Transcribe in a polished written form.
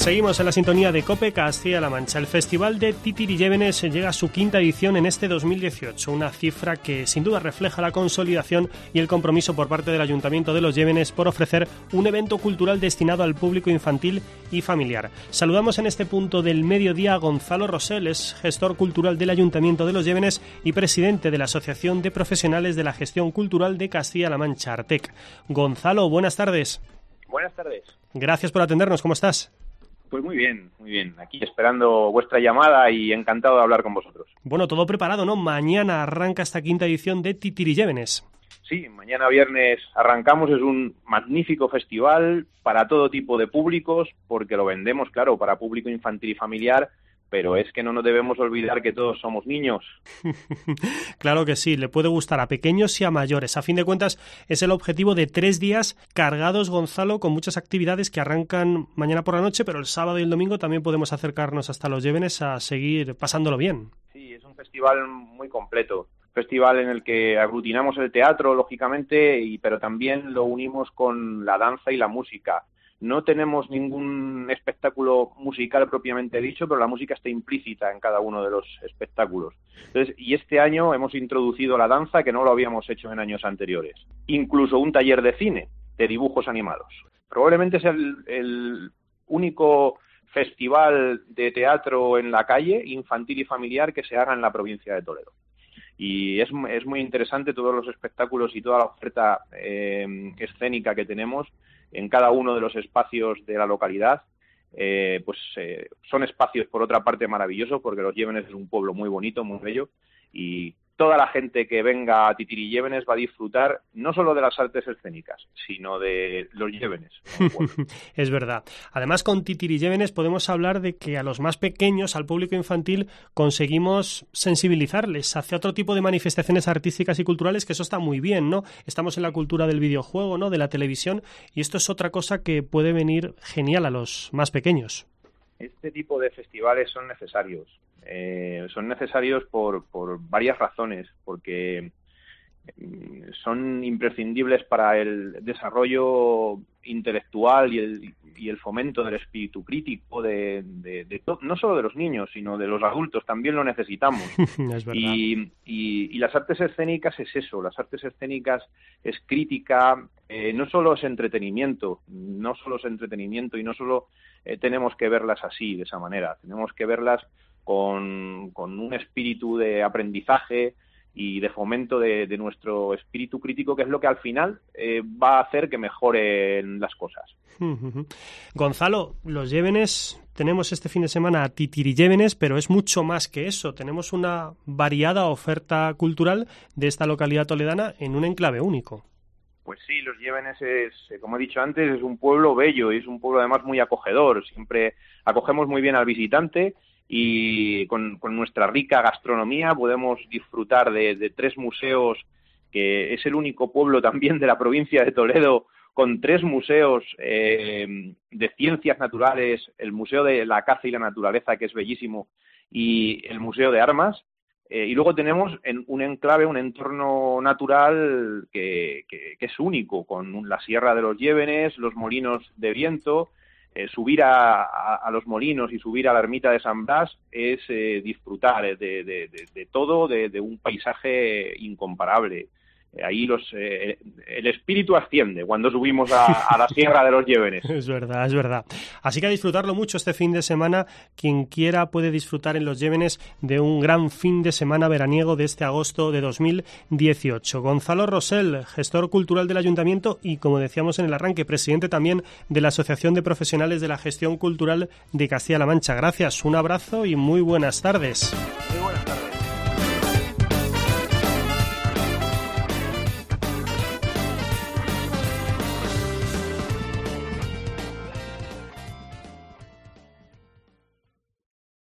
Seguimos en la sintonía de COPE Castilla-La Mancha. El Festival de Titiriyévenes llega a su quinta edición en este 2018, una cifra que sin duda refleja la consolidación y el compromiso por parte del Ayuntamiento de Los Llévenes por ofrecer un evento cultural destinado al público infantil y familiar. Saludamos en este punto del mediodía a Gonzalo Rosell, es gestor cultural del Ayuntamiento de Los Llévenes y presidente de la Asociación de Profesionales de la Gestión Cultural de Castilla-La Mancha, ARTEC. Gonzalo, buenas tardes. Buenas tardes. Gracias por atendernos, ¿cómo estás? Pues muy bien, aquí esperando vuestra llamada y encantado de hablar con vosotros. Bueno, todo preparado, ¿no? Mañana arranca esta quinta edición de Titiriyévenes. Sí, mañana viernes arrancamos, es un magnífico festival para todo tipo de públicos, porque lo vendemos, claro, para público infantil y familiar, pero es que no nos debemos olvidar que todos somos niños. Claro que sí, le puede gustar a pequeños y a mayores. A fin de cuentas, es el objetivo de 3 días cargados, Gonzalo, con muchas actividades que arrancan mañana por la noche, pero el sábado y el domingo también podemos acercarnos hasta Los Llévenes a seguir pasándolo bien. Sí, es un festival muy completo. Festival en el que aglutinamos el teatro, lógicamente, pero también lo unimos con la danza y la música. No tenemos ningún espectáculo musical propiamente dicho, pero la música está implícita en cada uno de los espectáculos. Entonces, y este año hemos introducido la danza, que no lo habíamos hecho en años anteriores. Incluso un taller de cine, de dibujos animados. Probablemente es el único festival de teatro en la calle, infantil y familiar, que se haga en la provincia de Toledo. Y es muy interesante todos los espectáculos y toda la oferta escénica que tenemos en cada uno de los espacios de la localidad. Son espacios, por otra parte, maravillosos, porque Los Llévenes es un pueblo muy bonito, muy bello, y toda la gente que venga a Titiriyévenes va a disfrutar no solo de las artes escénicas, sino de Los Llévenes. Es verdad. Además, con Titiriyévenes podemos hablar de que a los más pequeños, al público infantil, conseguimos sensibilizarles hacia otro tipo de manifestaciones artísticas y culturales, que eso está muy bien, ¿no? Estamos en la cultura del videojuego, ¿no? De la televisión, y esto es otra cosa que puede venir genial a los más pequeños. Este tipo de festivales son necesarios. Son necesarios por varias razones, porque son imprescindibles para el desarrollo intelectual y el fomento del espíritu crítico no solo de los niños, sino de los adultos, también lo necesitamos. Es verdad. Y las artes escénicas es eso, las artes escénicas es crítica, no solo es entretenimiento y no solo tenemos que verlas así, de esa manera, tenemos que verlas con un espíritu de aprendizaje y de fomento de nuestro espíritu crítico, que es lo que al final va a hacer que mejoren las cosas. Gonzalo, Los Llévenes, tenemos este fin de semana a Titiriyévenes, pero es mucho más que eso. Tenemos una variada oferta cultural de esta localidad toledana en un enclave único. Pues sí, Los Llévenes como he dicho antes, es un pueblo bello y es un pueblo además muy acogedor. Siempre acogemos muy bien al visitante y con nuestra rica gastronomía podemos disfrutar de 3 museos, que es el único pueblo también de la provincia de Toledo con 3 museos de ciencias naturales, el Museo de la Caza y la Naturaleza, que es bellísimo, y el Museo de Armas. Y luego tenemos en un enclave, un entorno natural que es único, con la Sierra de los Llévenes, los molinos de viento. Subir a los molinos y subir a la ermita de San Blas es disfrutar de todo, de un paisaje incomparable. Ahí el espíritu asciende cuando subimos a la Sierra de los Llévenes. Es verdad, es verdad. Así que a disfrutarlo mucho este fin de semana. Quien quiera puede disfrutar en Los Llévenes de un gran fin de semana veraniego de este agosto de 2018. Gonzalo Rosell, gestor cultural del Ayuntamiento y, como decíamos en el arranque, presidente también de la Asociación de Profesionales de la Gestión Cultural de Castilla-La Mancha. Gracias, un abrazo y muy buenas tardes.